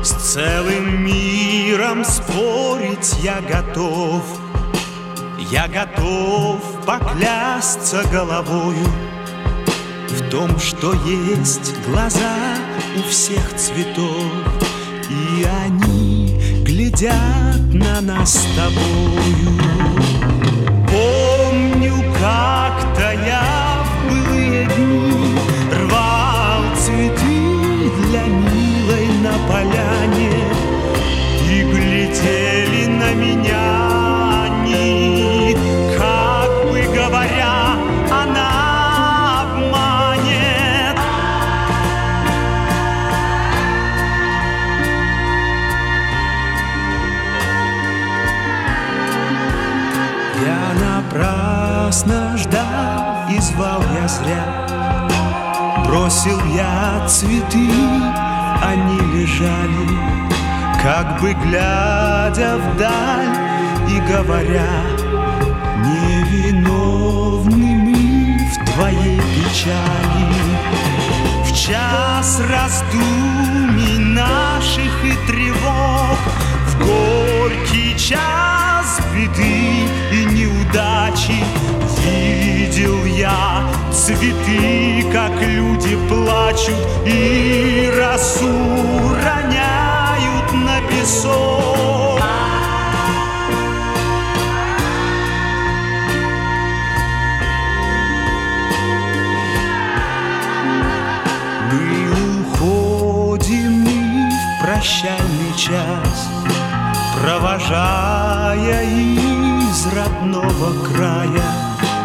С целым миром спорить я готов. Я готов поклясться головою в том, что есть глаза у всех цветов, и они глядят на нас с тобою. Помню, как-то я в былые дни рвал цветы для милой на поляне, и глядели на меня они, как бы говоря, она обманет. Я напрасно ждал и звал я зря. Бросил я цветы, они лежали, как бы глядя вдаль и говоря: невиновны мы в твоей печали. В час раздумий наших и тревог, в горький час беды и неудачи, видел я цветы, как люди плачут и росу роняют на песок. Мы уходим в прощальный час, провожая из родного края.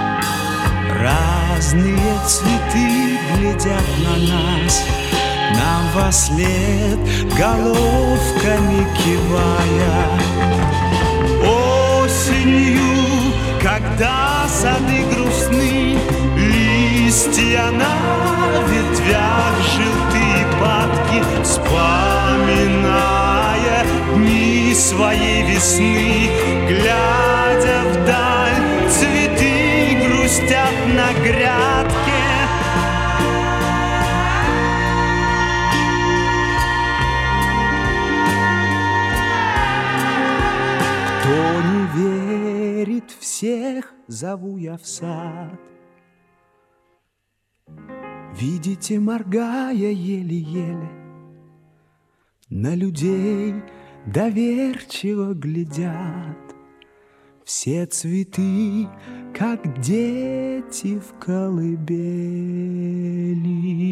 Разные цветы глядят на нас, нам вослед головками кивая. Осенью, когда сады грустны, листья на ветвях желтые падки, вспоминая дни своей весны, глядя вдаль, цветы грустят на грядке. Кто не верит, всех зову я в сад. Видите, моргая еле-еле, на людей доверчиво глядят. Все цветы, как дети в колыбели.